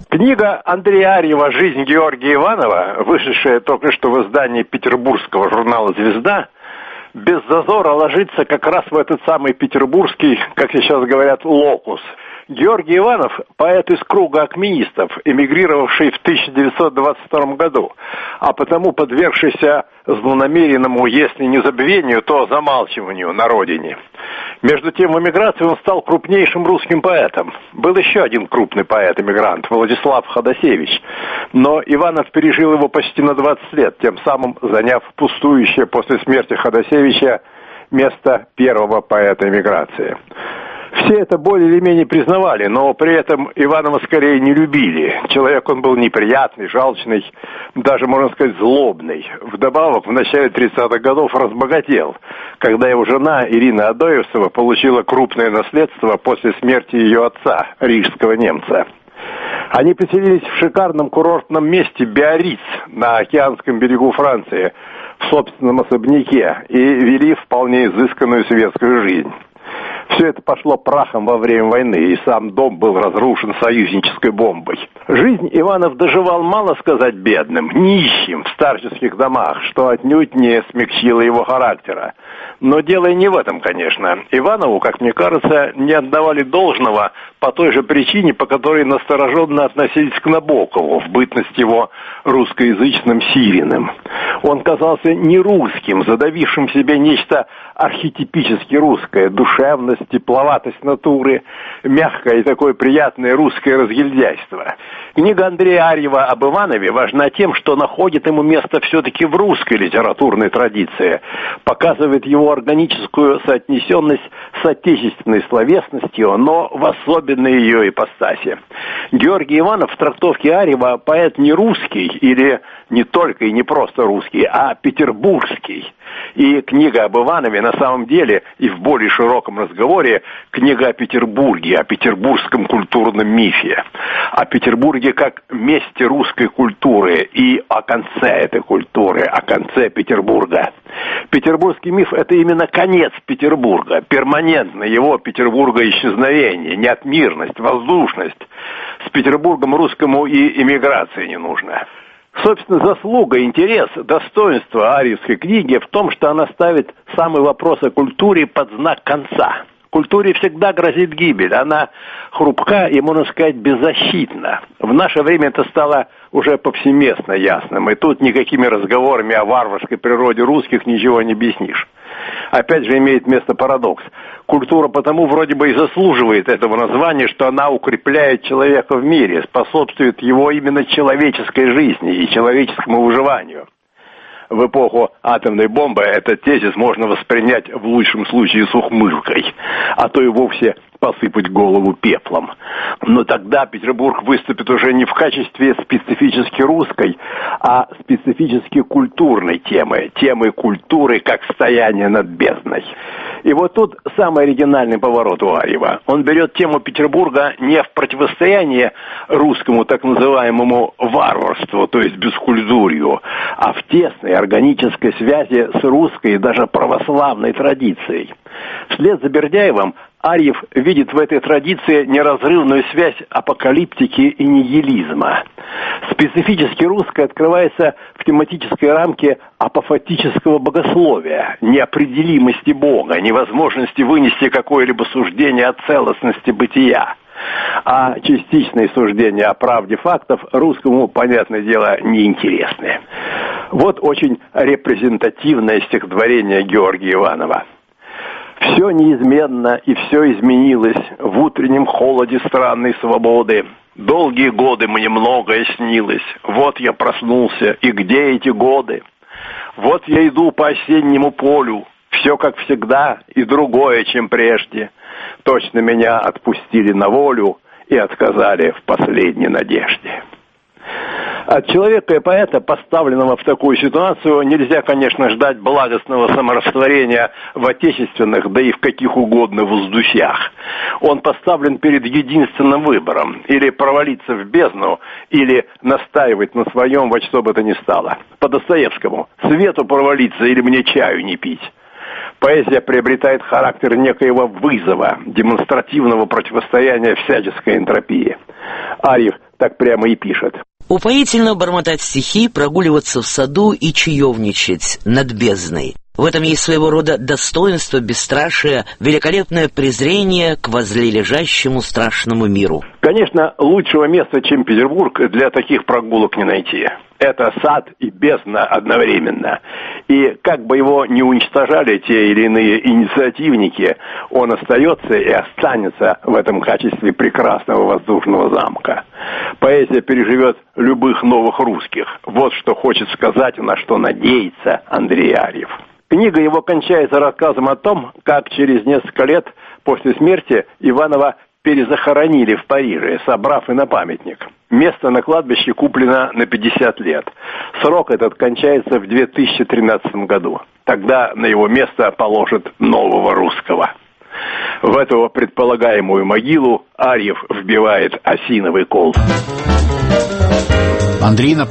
Книга Андрея Арьева «Жизнь Георгия Иванова», вышедшая только что в издании петербургского журнала «Звезда», без зазора ложится как раз в этот самый петербургский, как сейчас говорят, локус. Георгий Иванов – поэт из круга акмеистов, эмигрировавший в 1922 году, а потому подвергшийся злонамеренному, если не забвению, то замалчиванию на родине. Между тем, в эмиграции он стал крупнейшим русским поэтом. Был еще один крупный поэт-эмигрант – Владислав Ходосевич, но Иванов пережил его почти на 20 лет, тем самым заняв пустующее после смерти Ходосевича место первого поэта эмиграции. Все это более или менее признавали, но при этом Иванова скорее не любили. Человек он был неприятный, жалчный, даже, можно сказать, злобный. Вдобавок, в начале 30-х годов разбогател, когда его жена Ирина Адоевцева получила крупное наследство после смерти ее отца, рижского немца. Они поселились в шикарном курортном месте Биарриц на океанском берегу Франции, в собственном особняке, и вели вполне изысканную светскую жизнь. Все это пошло прахом во время войны, и сам дом был разрушен союзнической бомбой. Жизнь Иванов доживал, мало сказать, бедным, нищим в старческих домах, что отнюдь не смягчило его характера. Но дело и не в этом, конечно. Иванову, как мне кажется, не отдавали должного по той же причине, по которой настороженно относились к Набокову, в бытность его русскоязычным сириным. Он казался не русским, задавившим в себе нечто архетипически русское, душевность, тепловатость натуры, мягкое и такое приятное русское разгильдяйство. Книга Андрея Арьева об Иванове важна тем, что находит ему место все-таки в русской литературной традиции, показывает его органическую соотнесенность с отечественной словесностью, но в особенной ее ипостаси. Георгий Иванов в трактовке Арьева поэт не русский, или не только и не просто русский, а петербургский. И книга об Иванове на самом деле и в более широком разговоре книга о Петербурге, о петербургском культурном мифе, о Петербурге как месте русской культуры и о конце этой культуры, о конце Петербурга. Петербургский миф – это именно конец Петербурга, перманентное его Петербурга исчезновение, неотмирность, воздушность. С Петербургом русскому и эмиграции не нужно. Собственно, заслуга, интерес, достоинство арьевской книги в том, что она ставит самый вопрос о культуре под знак конца. Культуре всегда грозит гибель, она хрупка и, можно сказать, беззащитна. В наше время это стало уже повсеместно ясным, и тут никакими разговорами о варварской природе русских ничего не объяснишь. Опять же имеет место парадокс. Культура потому вроде бы и заслуживает этого названия, что она укрепляет человека в мире, способствует его именно человеческой жизни и человеческому выживанию. В эпоху атомной бомбы этот тезис можно воспринять в лучшем случае с ухмылкой, а то и вовсе посыпать голову пеплом. Но тогда Петербург выступит уже не в качестве специфически русской, а специфически культурной темы культуры как стояние над бездной. И вот тут самый оригинальный поворот у Арьева. Он берет тему Петербурга не в противостоянии русскому так называемому варварству, то есть бескультурью, а в тесной органической связи с русской и даже православной традицией. Вслед за Бердяевым Арьев видит в этой традиции неразрывную связь апокалиптики и нигилизма. Специфически русское открывается в тематической рамке апофатического богословия, неопределимости Бога, невозможности вынести какое-либо суждение о целостности бытия. А частичные суждения о правде фактов русскому, понятное дело, неинтересны. Вот очень репрезентативное стихотворение Георгия Иванова. Все неизменно и все изменилось в утреннем холоде странной свободы. Долгие годы мне многое снилось. Вот я проснулся, и где эти годы? Вот я иду по осеннему полю. Все как всегда и другое, чем прежде. Точно меня отпустили на волю и отказали в последней надежде. От человека и поэта, поставленного в такую ситуацию, нельзя, конечно, ждать благостного саморастворения в отечественных, да и в каких угодно воздусях. Он поставлен перед единственным выбором: или провалиться в бездну, или настаивать на своем во что бы то ни стало. По Достоевскому: свету провалиться или мне чаю не пить. Поэзия приобретает характер некоего вызова, демонстративного противостояния всяческой энтропии. Арьев так прямо и пишет. Упоительно бормотать стихи, прогуливаться в саду и чаевничать над бездной. В этом есть своего рода достоинство, бесстрашие, великолепное презрение к возлележащему страшному миру. Конечно, лучшего места, чем Петербург, для таких прогулок не найти. Это сад и бездна одновременно. И как бы его ни уничтожали те или иные инициативники, он остается и останется в этом качестве прекрасного воздушного замка. Поэзия переживет любых новых русских. Вот что хочет сказать, на что надеется Андрей Арьев. Книга его кончается рассказом о том, как через несколько лет после смерти Иванова перезахоронили в Париже, собрав и на памятник. Место на кладбище куплено на 50 лет. Срок этот кончается в 2013 году. Тогда на его место положат нового русского. В эту предполагаемую могилу Арьев вбивает осиновый кол. Андрей